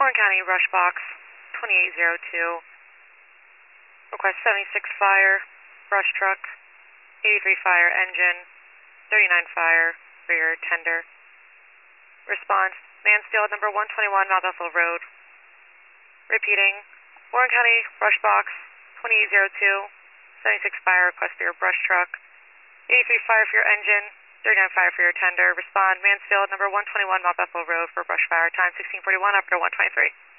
Warren County Rush Box 2802. Request 76 fire, brush truck, 83 fire engine, 39 fire for your tender. Response, Mansfield number 121 Mount Bethel Road. Repeating, Warren County Brush Box 2802, 76 fire request for your brush truck, 83 fire for your engine, 39 fire for your tender. Respond, Mansfield number 121 Mount Bethel Road for brush fire. Time 1641, operator 123.